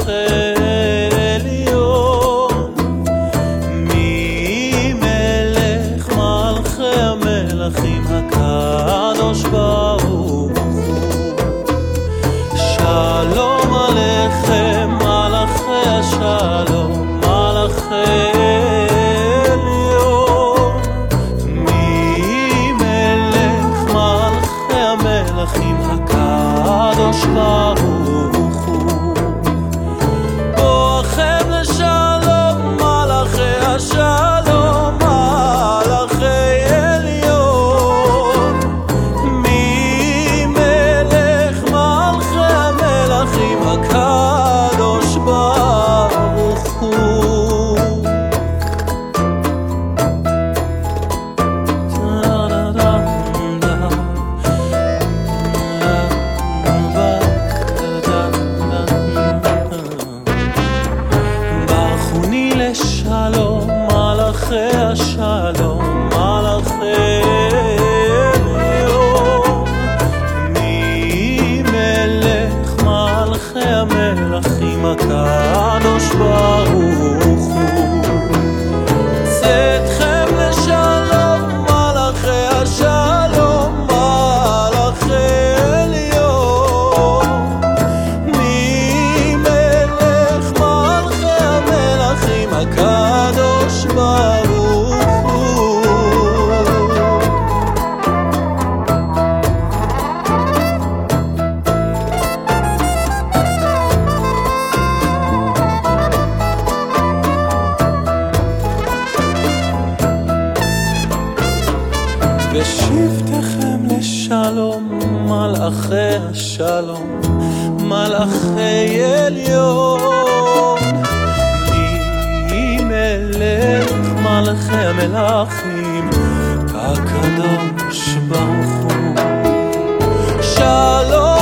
עליון, ממלך מלכי המלכים הקדוש ברוך הוא. שלום עליכם מלאכי השלום, מלאכי עליון, ממלך מלכי המלכים הקדוש ברוך הוא. בואכם לשלום מלאכי השלום, מלאכי עליון, ממלך מלכי המלכים הקדוש ברוך הוא. ברכוני לשלום מלאכי השלום, מלאכי עליון, ממלך מלכי המלכים הקדוש ברוך הוא. צאתכם לשלום מלאכי השלום, מלאכי עליון, ממלך מלכי המלכים הקדוש ברוך הוא. בשבתכם לשלום מלאכי השלום, מלאכי עליון, ממלך מלכי המלכים הקדוש ברוך הוא. שלום